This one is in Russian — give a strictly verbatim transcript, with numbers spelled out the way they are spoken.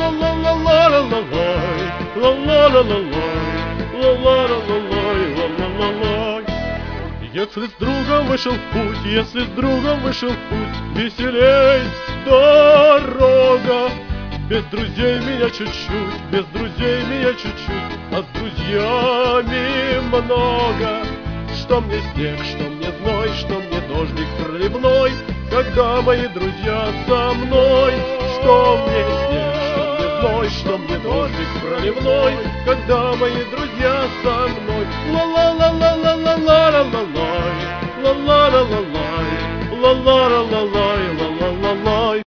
Если с другом вышел в путь, если с другом вышел в путь, веселей дорога. Без друзей меня чуть-чуть, без друзей меня чуть-чуть, а с друзьями много. Что мне снег, что мне зной, что мне дождик проливной, когда мои друзья со мной. Что мне снег, что мне зной, что мне дождик проливной, когда мои друзья со мной. Ла-ла-ла-ла-ла-ла-ла-ла-ла-лай, ла-ла-ла-ла-лай, ла-ла-ла-ла-лай, ла-ла-ла-лай.